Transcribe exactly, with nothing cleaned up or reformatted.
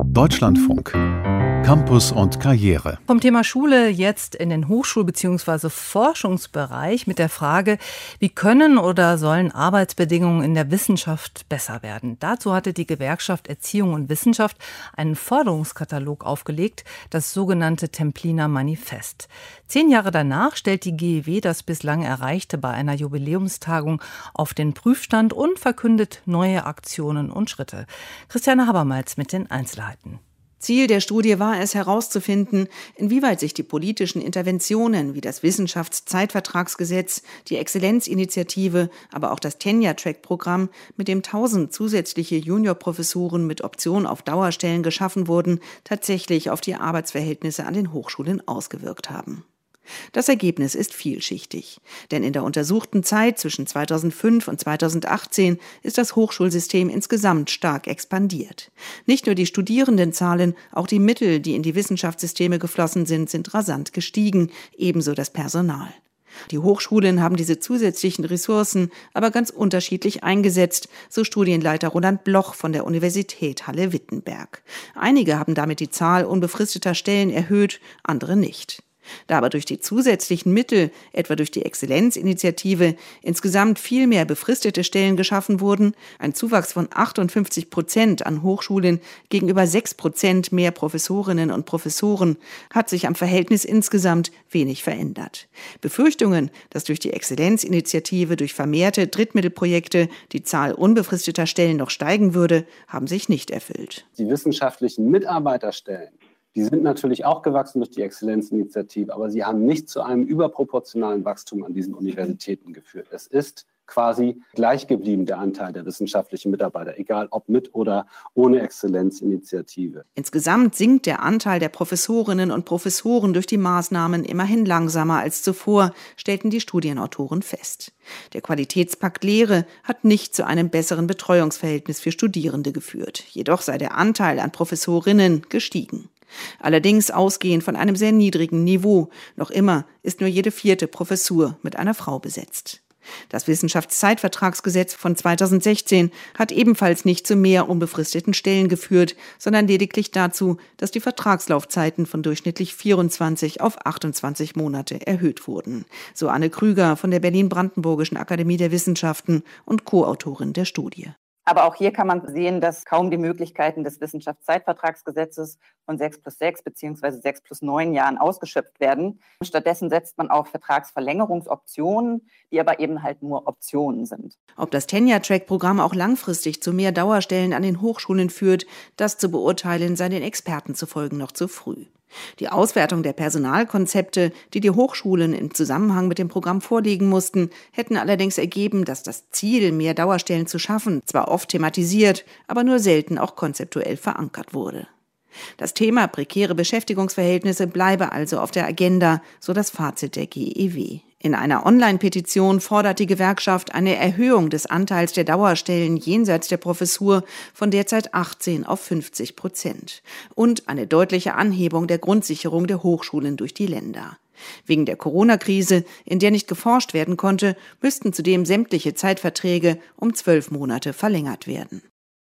Deutschlandfunk. Campus und Karriere. Vom Thema Schule jetzt in den Hochschul- bzw. Forschungsbereich mit der Frage, wie können oder sollen Arbeitsbedingungen in der Wissenschaft besser werden? Dazu hatte die Gewerkschaft Erziehung und Wissenschaft einen Forderungskatalog aufgelegt, das sogenannte Templiner Manifest. Zehn Jahre danach stellt die G E W das bislang Erreichte bei einer Jubiläumstagung auf den Prüfstand und verkündet neue Aktionen und Schritte. Christiane Habermals mit den Einzelheiten. Ziel der Studie war es, herauszufinden, inwieweit sich die politischen Interventionen wie das Wissenschaftszeitvertragsgesetz, die Exzellenzinitiative, aber auch das Tenure-Track-Programm, mit dem tausend zusätzliche Juniorprofessuren mit Option auf Dauerstellen geschaffen wurden, tatsächlich auf die Arbeitsverhältnisse an den Hochschulen ausgewirkt haben. Das Ergebnis ist vielschichtig, denn in der untersuchten Zeit zwischen zweitausendfünf und zweitausendachtzehn ist das Hochschulsystem insgesamt stark expandiert. Nicht nur die Studierendenzahlen, auch die Mittel, die in die Wissenschaftssysteme geflossen sind, sind rasant gestiegen, ebenso das Personal. Die Hochschulen haben diese zusätzlichen Ressourcen aber ganz unterschiedlich eingesetzt, so Studienleiter Roland Bloch von der Universität Halle-Wittenberg. Einige haben damit die Zahl unbefristeter Stellen erhöht, andere nicht. Da aber durch die zusätzlichen Mittel, etwa durch die Exzellenzinitiative, insgesamt viel mehr befristete Stellen geschaffen wurden, ein Zuwachs von achtundfünfzig Prozent an Hochschulen gegenüber sechs Prozent mehr Professorinnen und Professoren, hat sich am Verhältnis insgesamt wenig verändert. Befürchtungen, dass durch die Exzellenzinitiative, durch vermehrte Drittmittelprojekte die Zahl unbefristeter Stellen noch steigen würde, haben sich nicht erfüllt. Die wissenschaftlichen Mitarbeiterstellen, die sind natürlich auch gewachsen durch die Exzellenzinitiative, aber sie haben nicht zu einem überproportionalen Wachstum an diesen Universitäten geführt. Es ist quasi gleich geblieben, der Anteil der wissenschaftlichen Mitarbeiter, egal ob mit oder ohne Exzellenzinitiative. Insgesamt sinkt der Anteil der Professorinnen und Professoren durch die Maßnahmen immerhin langsamer als zuvor, stellten die Studienautoren fest. Der Qualitätspakt Lehre hat nicht zu einem besseren Betreuungsverhältnis für Studierende geführt. Jedoch sei der Anteil an Professorinnen gestiegen. Allerdings ausgehend von einem sehr niedrigen Niveau. Noch immer ist nur jede vierte Professur mit einer Frau besetzt. Das Wissenschaftszeitvertragsgesetz von zweitausendsechzehn hat ebenfalls nicht zu mehr unbefristeten Stellen geführt, sondern lediglich dazu, dass die Vertragslaufzeiten von durchschnittlich vierundzwanzig auf achtundzwanzig Monate erhöht wurden. So Anne Krüger von der Berlin-Brandenburgischen Akademie der Wissenschaften und Co-Autorin der Studie. Aber auch hier kann man sehen, dass kaum die Möglichkeiten des Wissenschaftszeitvertragsgesetzes von sechs plus sechs bzw. sechs plus neun Jahren ausgeschöpft werden. Stattdessen setzt man auf Vertragsverlängerungsoptionen, die aber eben halt nur Optionen sind. Ob das Tenure-Track-Programm auch langfristig zu mehr Dauerstellen an den Hochschulen führt, das zu beurteilen sei den Experten zufolge noch zu früh. Die Auswertung der Personalkonzepte, die die Hochschulen im Zusammenhang mit dem Programm vorlegen mussten, hätten allerdings ergeben, dass das Ziel, mehr Dauerstellen zu schaffen, zwar oft thematisiert, aber nur selten auch konzeptuell verankert wurde. Das Thema prekäre Beschäftigungsverhältnisse bleibe also auf der Agenda, so das Fazit der G E W. In einer Online-Petition fordert die Gewerkschaft eine Erhöhung des Anteils der Dauerstellen jenseits der Professur von derzeit achtzehn auf fünfzig Prozent und eine deutliche Anhebung der Grundsicherung der Hochschulen durch die Länder. Wegen der Corona-Krise, in der nicht geforscht werden konnte, müssten zudem sämtliche Zeitverträge um zwölf Monate verlängert werden.